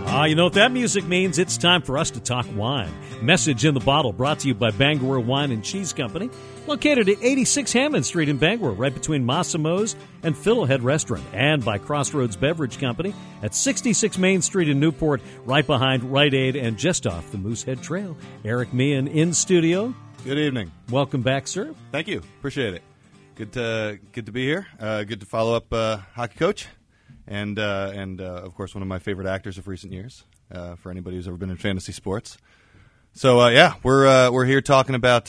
You know what that music means? It's time for us to talk wine. Message in the Bottle brought to you by Bangor Wine and Cheese Company, located at 86 Hammond Street in Bangor, right between Massimo's and Fiddlehead Restaurant, and by Crossroads Beverage Company at 66 Main Street in Newport, right behind Rite Aid and just off the Moosehead Trail. Eric Meehan in studio. Good evening. Welcome back, sir. Thank you. Appreciate it. Good to be here. Good to follow up Hockey Coach. And of course, one of my favorite actors of recent years, for anybody who's ever been in fantasy sports. So, we're here talking about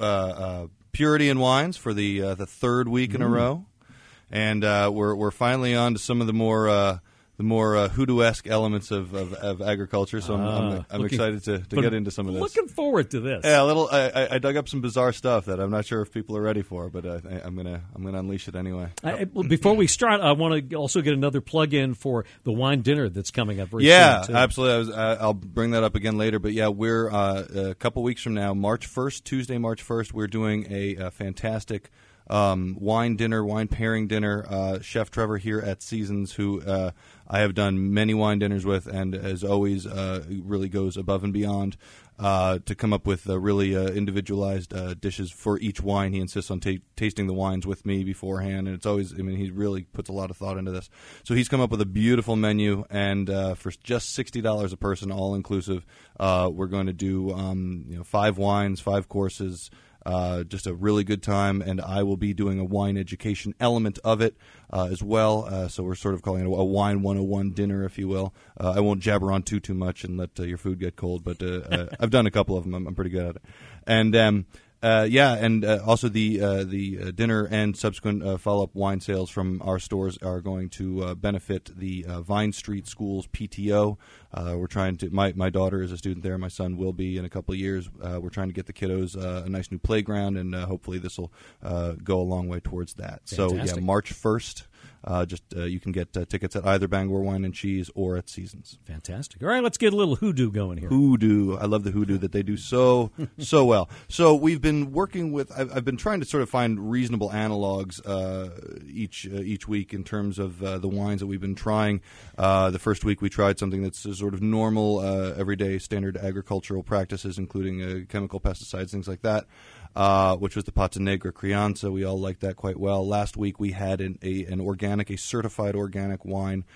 purity in wines for the third week in a row. And we're finally on to some of the more hoodoo-esque elements of agriculture, so I'm excited to get into some of this. Looking forward to this. Yeah, I dug up some bizarre stuff that I'm not sure if people are ready for, but I'm gonna unleash it anyway. Before we start, I want to also get another plug in for the wine dinner that's coming up very soon. Yeah, too. Absolutely. I'll bring that up again later, but yeah, we're a couple weeks from now, Tuesday, March 1st, we're doing a fantastic wine pairing dinner. Chef Trevor here at Seasons, who I have done many wine dinners with, and as always, really goes above and beyond to come up with really individualized dishes for each wine. He insists on tasting the wines with me beforehand, and it's always, he really puts a lot of thought into this. So he's come up with a beautiful menu, and for just $60 a person, all inclusive, we're going to do 5 wines, 5 courses. Just a really good time, and I will be doing a wine education element of it as well. So we're sort of calling it a wine 101 dinner, if you will. I won't jabber on too much and let your food get cold, but I've done a couple of them. I'm pretty good at it. And also the dinner and subsequent follow-up wine sales from our stores are going to benefit the Vine Street School's PTO. We're trying to. My daughter is a student there. My son will be in a couple of years. We're trying to get the kiddos a nice new playground, and hopefully this will go a long way towards that. Fantastic. So March 1st. You can get tickets at either Bangor Wine and Cheese or at Seasons. Fantastic. All right, let's get a little hoodoo going here. Hoodoo. I love the hoodoo that they do so well. So we've been working with. I've been trying to sort of find reasonable analogs each week in terms of the wines that we've been trying. The first week we tried something that's sort of normal, everyday standard agricultural practices, including chemical pesticides, things like that. Which was the Pata Negra Crianza. We all liked that quite well. Last week we had a certified organic wine,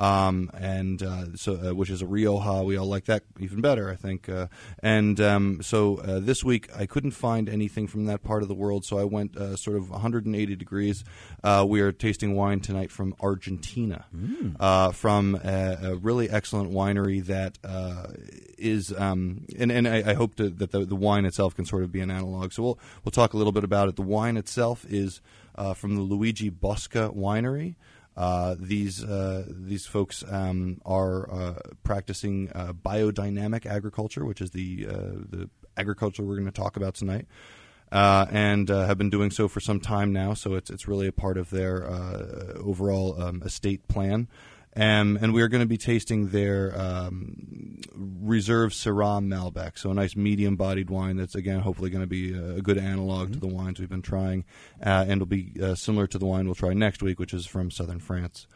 which is a Rioja. We all like that even better, I think. So this week I couldn't find anything from that part of the world, so I went sort of 180 degrees. We are tasting wine tonight from Argentina, from a really excellent winery that is, and I hope that the wine itself can sort of be an analog. So we'll talk a little bit about it. The wine itself is from the Luigi Bosca Winery. These folks are practicing biodynamic agriculture, which is the agriculture we're going to talk about tonight, and have been doing so for some time now. So it's really a part of their overall estate plan. And we are going to be tasting their Reserve Syrah Malbec, so a nice medium-bodied wine that's, again, hopefully going to be a good analog to the wines we've been trying, and will be similar to the wine we'll try next week, which is from southern France.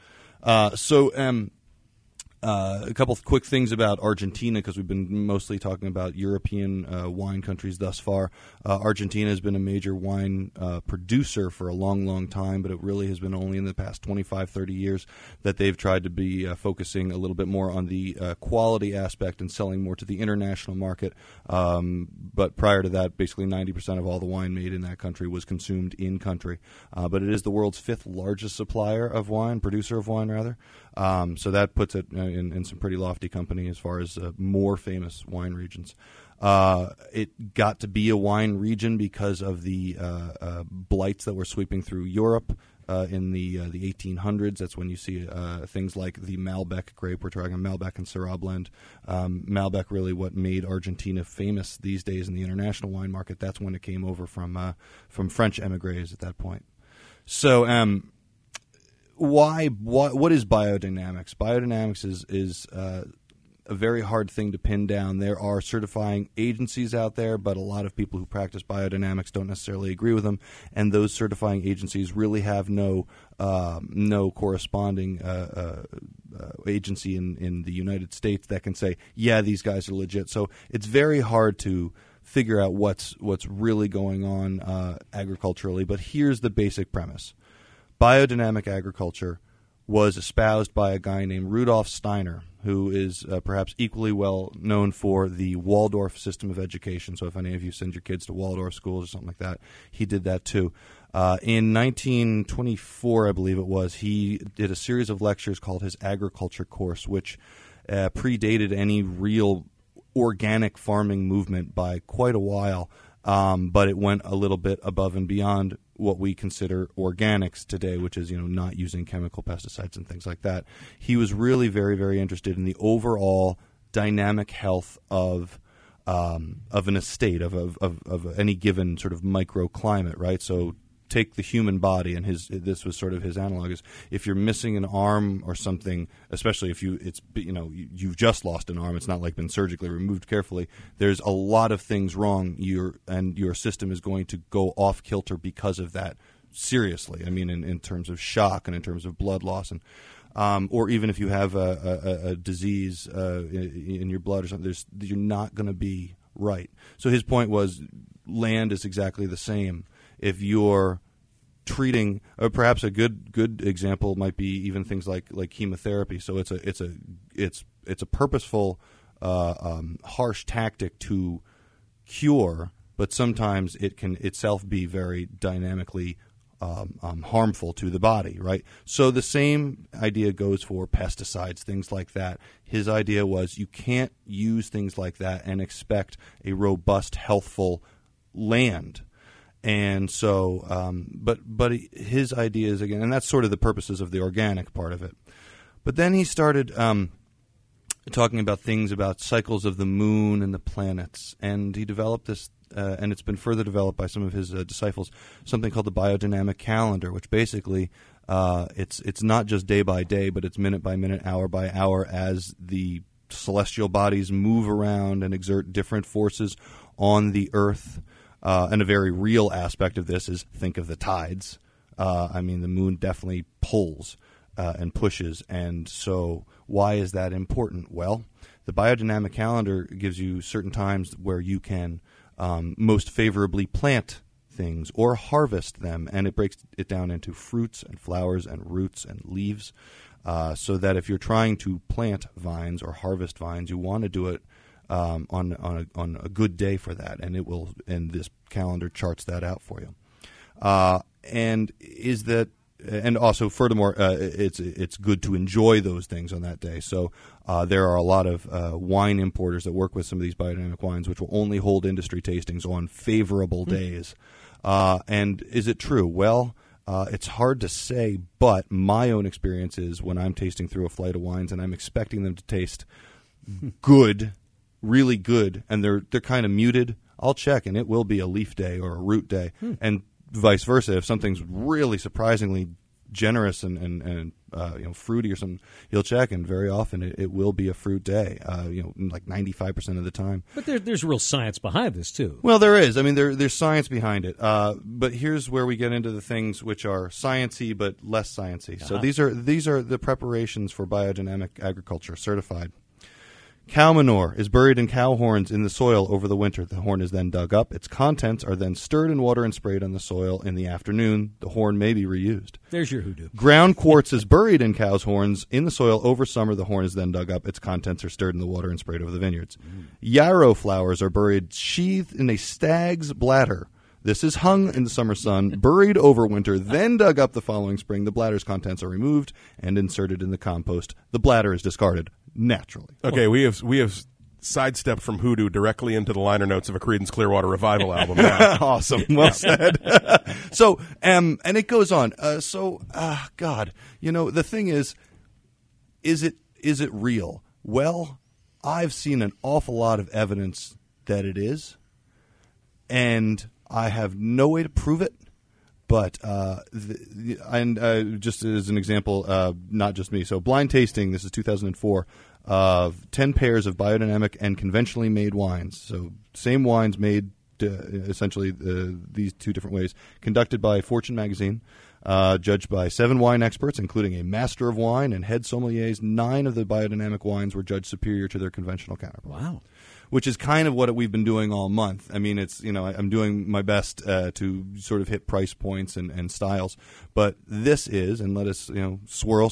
A couple of quick things about Argentina, because we've been mostly talking about European wine countries thus far. Argentina has been a major wine producer for a long, long time, but it really has been only in the past 25, 30 years that they've tried to be focusing a little bit more on the quality aspect and selling more to the international market. But prior to that, basically 90% of all the wine made in that country was consumed in country. But it is the world's 5th largest producer of wine, rather. So that puts it in some pretty lofty company as far as more famous wine regions. It got to be a wine region because of the blights that were sweeping through Europe in the 1800s. That's when you see things like the Malbec grape. We're talking Malbec and Syrah blend. Malbec really what made Argentina famous these days in the international wine market. That's when it came over from French emigres at that point. So what is biodynamics? Biodynamics is a very hard thing to pin down. There are certifying agencies out there, but a lot of people who practice biodynamics don't necessarily agree with them, and those certifying agencies really have no corresponding agency in the United States that can say, yeah, these guys are legit. So it's very hard to figure out what's really going on agriculturally. But here's the basic premise. Biodynamic agriculture was espoused by a guy named Rudolf Steiner, who is perhaps equally well known for the Waldorf system of education. So if any of you send your kids to Waldorf schools or something like that, he did that too. In 1924, I believe it was, he did a series of lectures called his agriculture course, which predated any real organic farming movement by quite a while, but it went a little bit above and beyond what we consider organics today, which is, not using chemical pesticides and things like that. He was really very, very interested in the overall dynamic health of an estate, of any given sort of microclimate, right? So take the human body, and this was sort of his analog, is if you're missing an arm or something, especially if you've just lost an arm, it's not like been surgically removed carefully, there's a lot of things wrong, your system is going to go off kilter because of that, seriously. I mean, in terms of shock and in terms of blood loss, and or even if you have a disease in your blood or something, you're not going to be right. So his point was, land is exactly the same. If you're treating, or perhaps a good example might be even things like chemotherapy. So it's a purposeful, harsh tactic to cure, but sometimes it can itself be very dynamically harmful to the body, right? So the same idea goes for pesticides, things like that. His idea was you can't use things like that and expect a robust, healthful land. And so, but his ideas, again, and that's sort of the purposes of the organic part of it. But then he started talking about things about cycles of the moon and the planets, and he developed this, and it's been further developed by some of his disciples, something called the biodynamic calendar, which basically it's not just day by day, but it's minute by minute, hour by hour, as the celestial bodies move around and exert different forces on the Earth. And a very real aspect of this is, think of the tides. I mean, the moon definitely pulls and pushes. And so why is that important? Well, the biodynamic calendar gives you certain times where you can most favorably plant things or harvest them. And it breaks it down into fruits and flowers and roots and leaves, so that if you're trying to plant vines or harvest vines, you want to do it on a good day for that, and it will. And this calendar charts that out for you. And also, furthermore, it's good to enjoy those things on that day. So there are a lot of wine importers that work with some of these biodynamic wines, which will only hold industry tastings on favorable days. And is it true? Well, it's hard to say, but my own experience is when I'm tasting through a flight of wines and I'm expecting them to taste good, really good, and they're kind of muted, I'll check, and it will be a leaf day or a root day, and vice versa. If something's really surprisingly generous and fruity or something, you'll check, and very often it will be a fruit day, like 95% of the time. But there's real science behind this too. Well, there is. I mean, there's science behind it. But here's where we get into the things which are sciencey but less sciencey. So these are the preparations for biodynamic agriculture, certified. Cow manure is buried in cow horns in the soil over the winter. The horn is then dug up. Its contents are then stirred in water and sprayed on the soil in the afternoon. The horn may be reused. There's your hoodoo. Ground quartz is buried in cow's horns in the soil over summer. The horn is then dug up. Its contents are stirred in the water and sprayed over the vineyards. Yarrow flowers are buried sheathed in a stag's bladder. This is hung in the summer sun, buried over winter, then dug up the following spring. The bladder's contents are removed and inserted in the compost. The bladder is discarded naturally. Okay, we have sidestepped from hoodoo directly into the liner notes of a Creedence Clearwater Revival album now. Awesome. Well said. So, and it goes on. God, the thing is it real? Well, I've seen an awful lot of evidence that it is, and I have no way to prove it. But just as an example, not just me. So blind tasting, this is 2004, of 10 pairs of biodynamic and conventionally made wines. So same wines made essentially these two different ways, conducted by Fortune magazine. judged by 7 wine experts, including a master of wine and head sommeliers. 9 of the biodynamic wines were judged superior to their conventional counterparts. Wow. Which is kind of what we've been doing all month. I mean, it's, I'm doing my best to sort of hit price points and styles. But this is, and let us, swirl,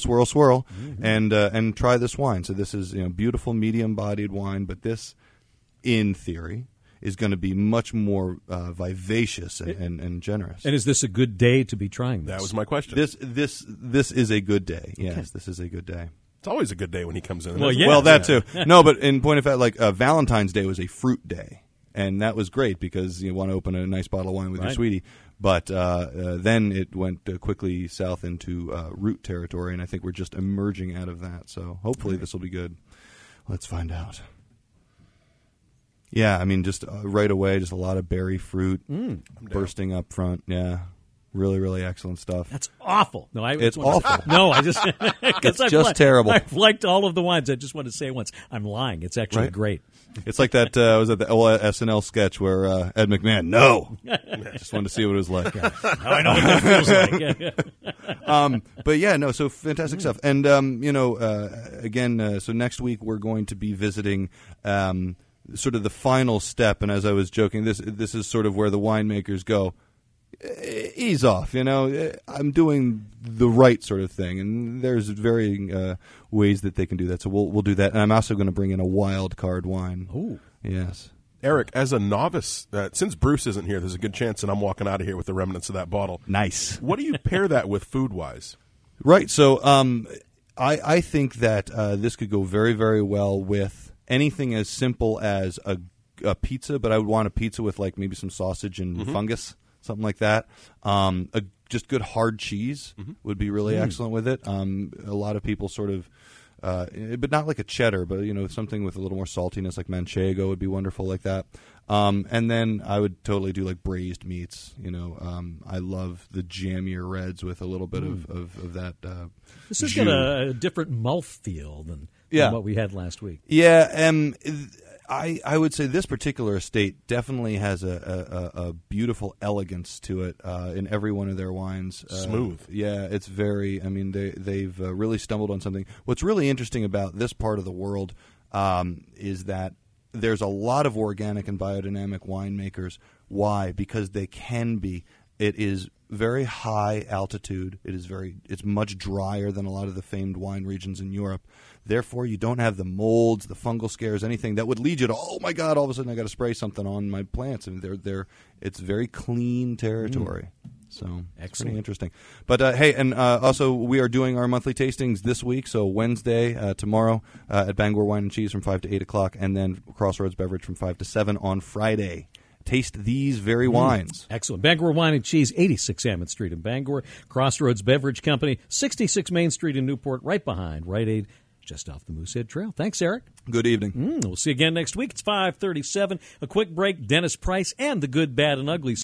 and try this wine. So this is, beautiful medium-bodied wine, but this, in theory, is going to be much more vivacious and generous. And is this a good day to be trying this? That was my question. This is a good day. Yes, this is a good day. It's always a good day when he comes in. Well, yeah. Well, that too. No, but in point of fact, Valentine's Day was a fruit day, and that was great because you want to open a nice bottle of wine with your sweetie. But then it went quickly south into root territory, and I think we're just emerging out of that. So hopefully this will be good. Let's find out. Yeah, I mean, just right away, just a lot of berry fruit bursting up front. Yeah. Really, really excellent stuff. That's awful. No, it's awful. No, I just it's just terrible. I've liked all of the wines. I just want to say once I'm lying. It's actually great. It's like that was it the SNL sketch where Ed McMahon? No, just wanted to see what it was like. Now I know what that feels like. But yeah, no. So fantastic stuff. And again, so next week we're going to be visiting. Sort of the final step. And as I was joking, this is sort of where the winemakers go. Ease off, I'm doing the right sort of thing, and there's varying ways that they can do that. So we'll do that, and I'm also going to bring in a wild card wine. Oh, yes, Eric, as a novice, since Bruce isn't here, there's a good chance that I'm walking out of here with the remnants of that bottle. Nice. What do you pair that with food wise? Right. So I think that this could go very, very well with anything as simple as a pizza, but I would want a pizza with like maybe some sausage and fungus. Something like that. Just good hard cheese would be really excellent with it. A lot of people sort of, but not like a cheddar, but something with a little more saltiness, like Manchego would be wonderful like that. And then I would totally do like braised meats. I love the jammier reds with a little bit of that. This has got a different mouthfeel than what we had last week. Yeah, I would say this particular estate definitely has a beautiful elegance to it in every one of their wines. Smooth. Yeah, it's very, they've really stumbled on something. What's really interesting about this part of the world is that there's a lot of organic and biodynamic winemakers. Why? Because they can be. It is very high altitude. It's much drier than a lot of the famed wine regions in Europe. Therefore, you don't have the molds, the fungal scares, anything that would lead you to, oh my God, all of a sudden I got to spray something on my plants. It's very clean territory. So it's pretty interesting. But hey, and also we are doing our monthly tastings this week. So Wednesday, tomorrow at Bangor Wine and Cheese from 5 to 8 o'clock, and then Crossroads Beverage from 5 to 7 on Friday. Taste these very wines. Excellent. Bangor Wine and Cheese, 86 Hammond Street in Bangor. Crossroads Beverage Company, 66 Main Street in Newport, right behind Rite Aid, just off the Moosehead Trail. Thanks, Eric. Good evening. We'll see you again next week. It's 5:37. A quick break. Dennis Price and the Good, Bad, and Ugly